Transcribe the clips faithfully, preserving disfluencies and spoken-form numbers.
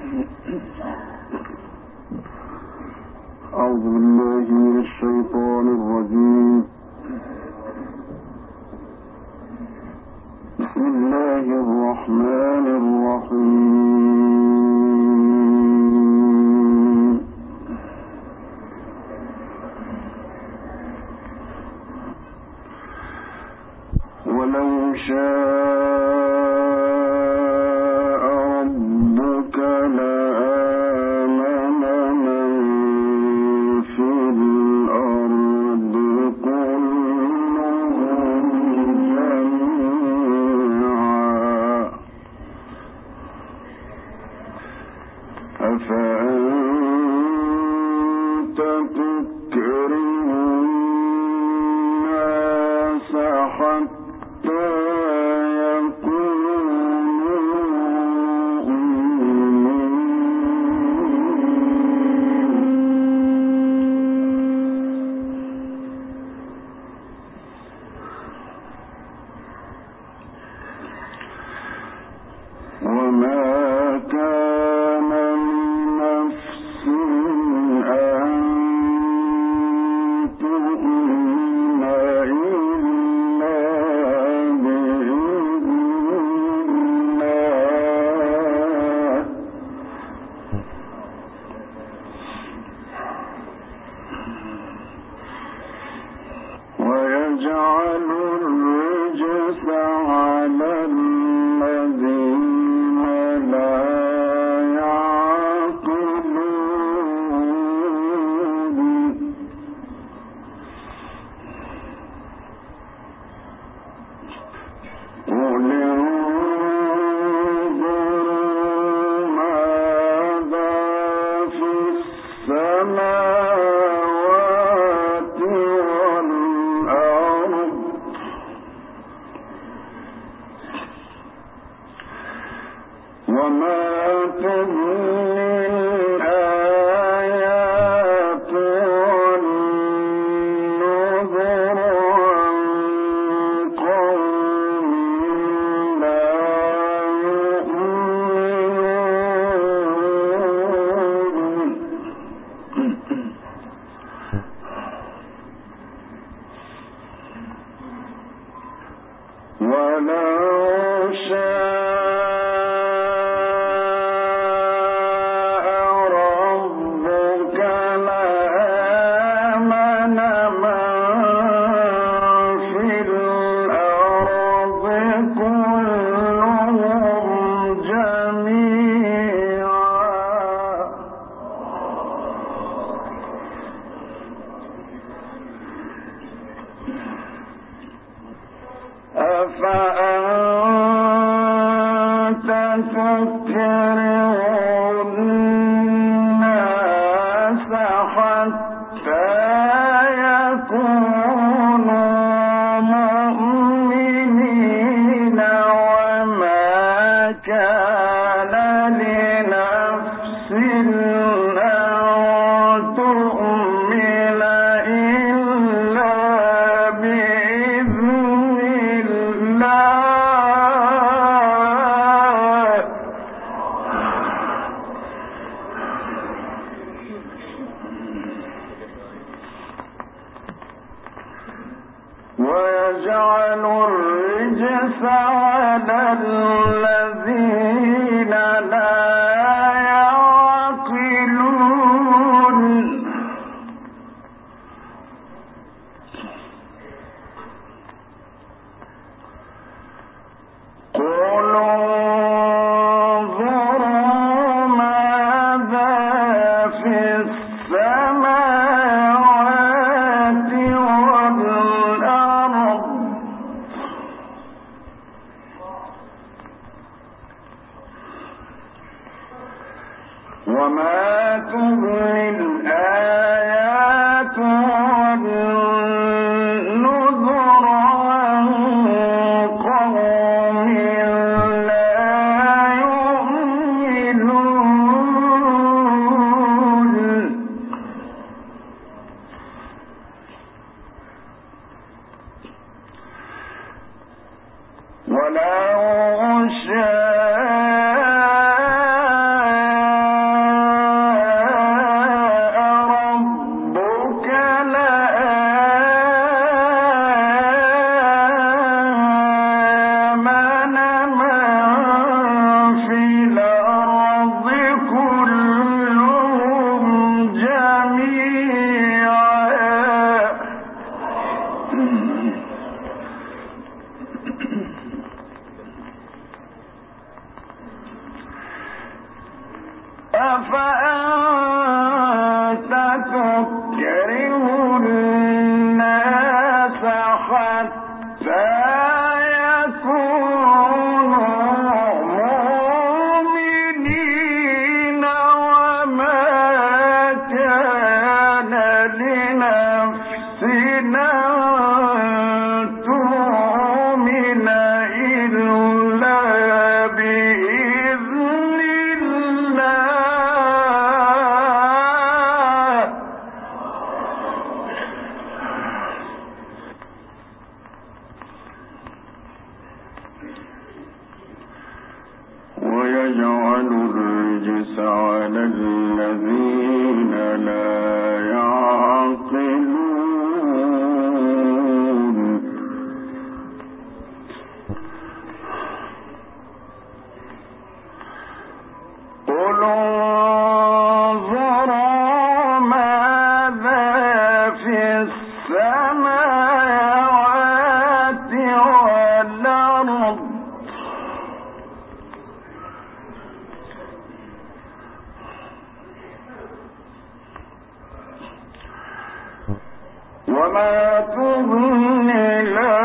أعوذ بالله من الشيطان الرجيم. بسم الله الرحمن الرحيم. ولو شاء ربك لآمن من في الأرض كلهم جميعا أفأنت تكره الناس حتى ويجعل الرجس على الذين لا يعقلون. قل انظروا ماذا في السماوات والأرض وما تغني الآيات والنذر عن قوم لا يؤمنون. ولو شاء ربك لآمن من في الأرض كلهم جميعا أفأنت تكره الناس حتى يكونوا مؤمنين وما كان لنفس أن تؤمن إلا بإذن الله ويجعل الرجس على الذين لا يعقلون. قل انظروا ماذا في السماوات والأرض وما تغني الآيات والنذر عن قوم لا يؤمنون. ولو شاء أفأنت تكره الناس حتى ويجعل الرجس على الذين لا يعقلون قل انظروا ماذا في السماوات والأرض وما تغني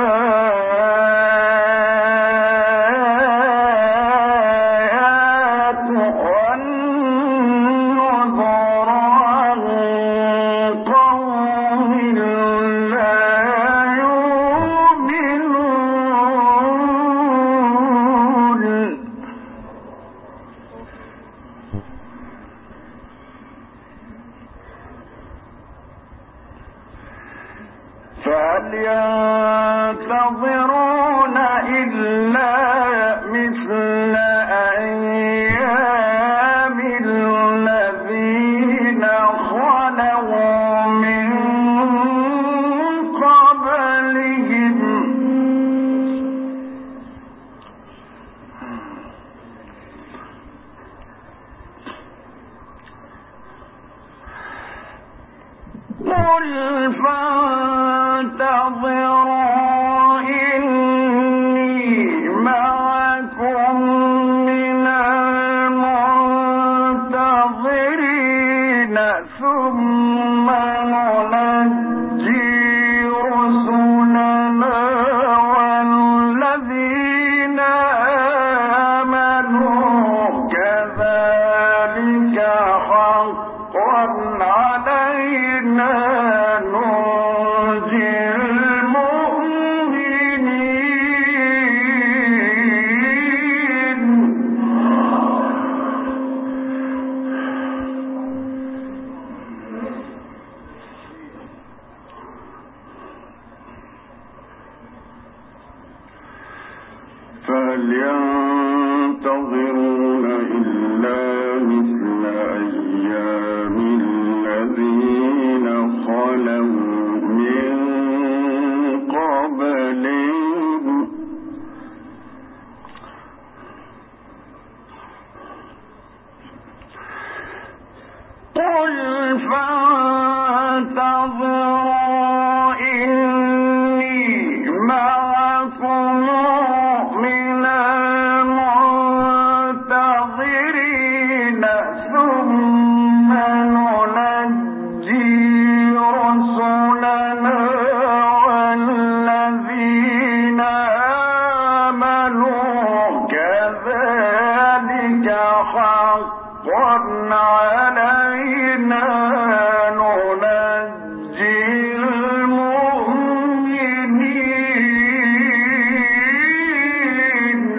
الآيات والنذر عن قوم لا يؤمنون فهل ينتظرون إلا مثل أيام الذين خلوا من قبلهم قل فانتظروا إني معكم من المنتظرين ثم ننجي رسلنا والذين آمنوا كذلك حقا علينا ننجي المؤمنين فهل ينتظرون إلا مثل أيام الذين خلوا من قبلهم قل فانتظروا إني معكم من المنتظرين ثم ننجي رسلنا والذين آمنوا كذلك حقا علينا ننجي المؤمنين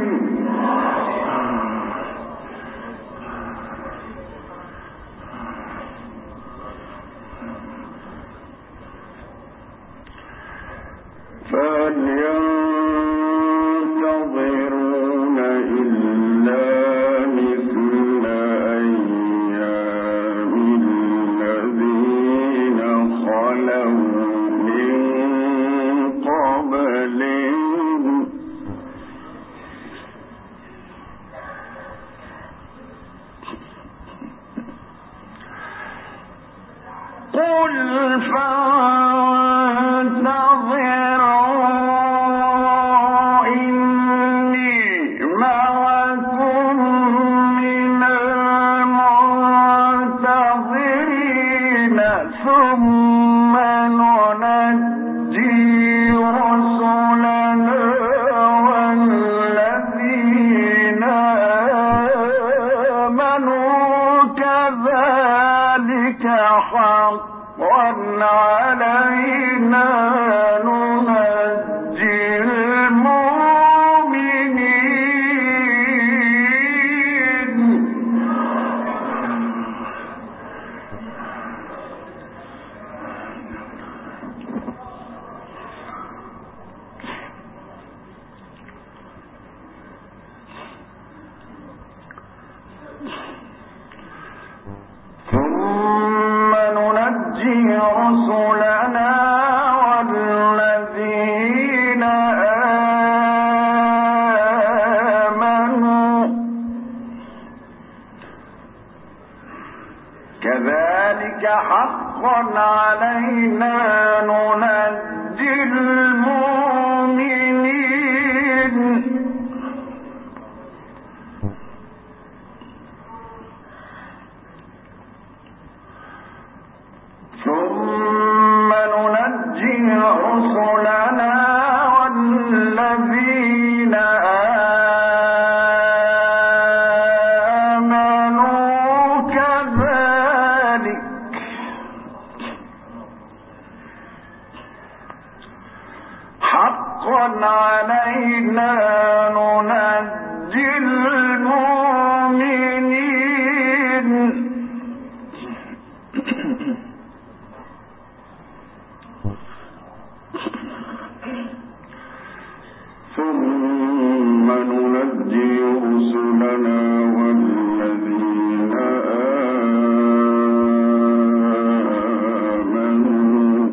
فهل ينتظرون إلا مثل أيام الذين خلوا من قبلهم قل فانتظروا إني معكم من المنتظرين كذلك حقا علينا ننجي المؤمنين ثم ننجي رسلنا والذين آمنوا كذلك حقا علينا ننجي المؤمنين ثم ننجي رسلنا والذين آمنوا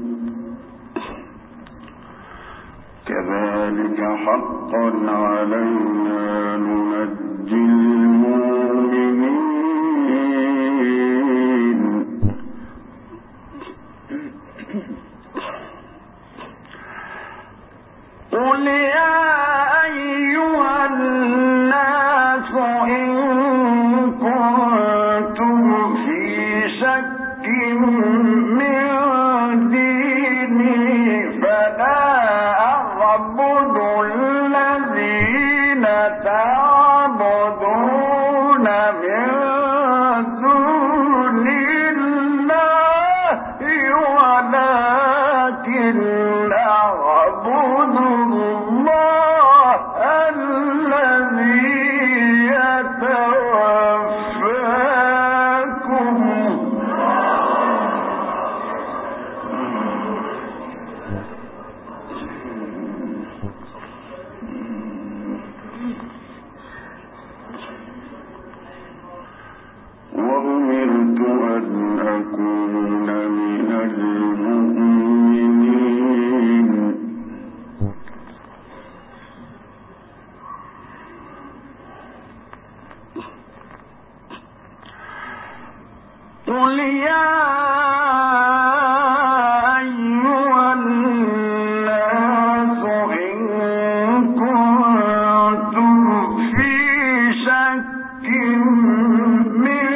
كذلك حقا علينا ننجي المؤمنين قل يا أيها الناس إن كنتم في شك من ديني فلا أعبد الذين تعبدون من دون الله ولكن أعبد الله الذي يتوفاكم وأمرت أن أكون من المؤمنين قل يا أيها الناس إن كنتم في شك من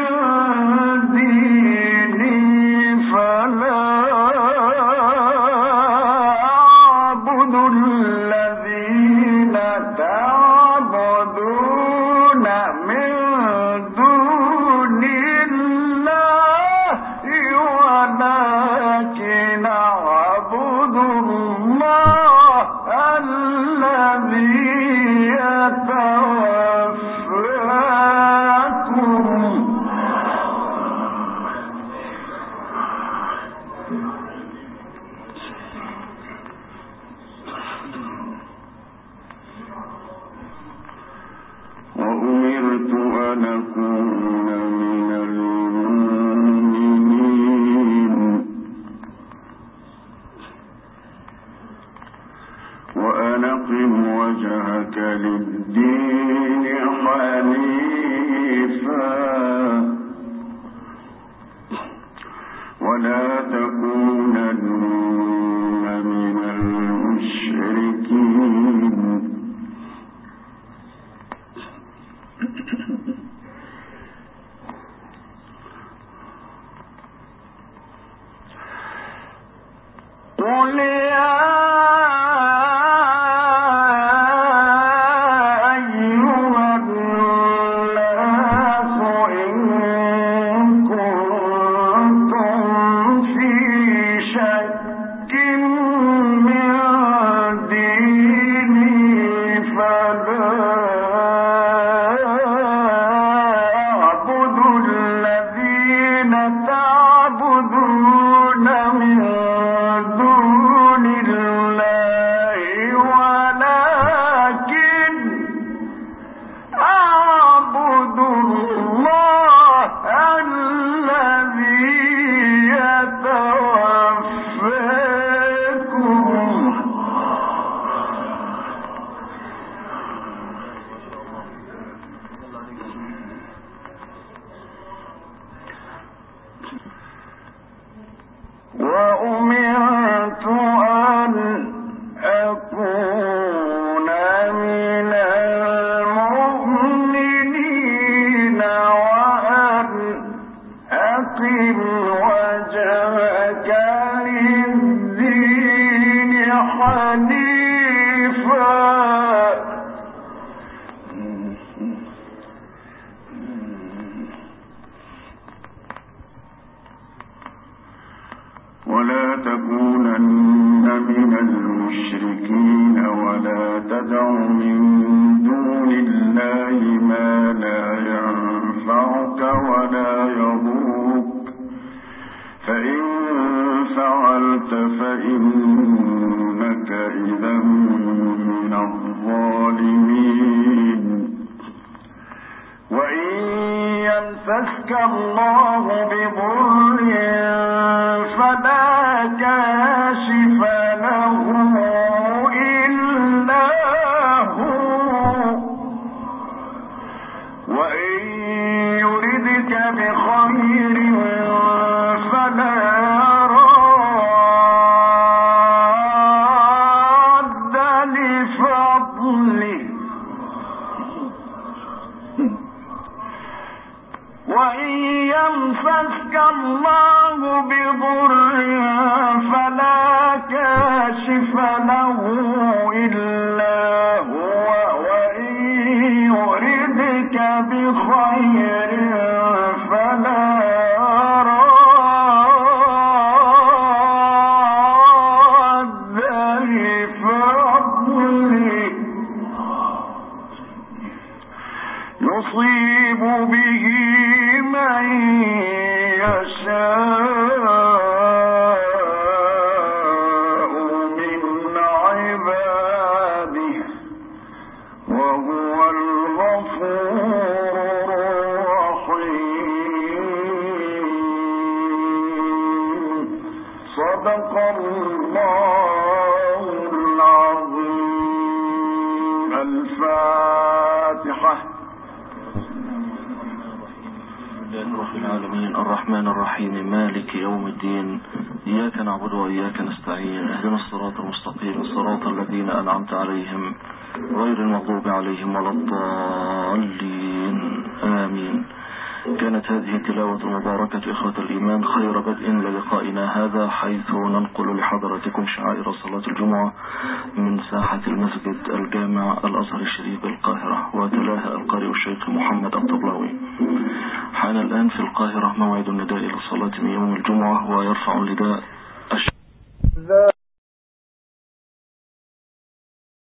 ديني فلا أعبد الذين تعبدون من دون الله ولكن أعبد الله الذي يتوفاكم وأمرت أن أكون من المؤمنين وأن أقم وجهك للدين حنيفا ولا تكونن من المشركين قل يا أيها الناس إن كنتم يمسسك الله بضر فلا كاشف له إلا هو وإن يردك بخير فلا راد لفضله وإن يمسسك الله بضر فلا كاشف له إلا هو وإن يردك بخير فلا راد لفضله يصيب به من يشاء من عباده وهو الغفور الرحيم صدق الله العظيم. الفاتحة. رب العالمين الرحمن الرحيم مالك يوم الدين إياك نعبد وإياك نستعين اهدنا الصراط المستقيم صراط الذين أنعمت عليهم غير المغضوب عليهم ولا الضالين آمين. كانت هذه التلاوة المباركة إخوة الإيمان خير بدء للقائنا هذا، حيث ننقل لحضراتكم شعائر صلاة الجمعة من ساحة المسجد الجامع الأزهر الشريف بالقاهرة، وتلاها القارئ الشيخ محمد الطبلاوي. حان الآن في القاهرة موعد النداء للصلاة من يوم الجمعة، ويرفع النداء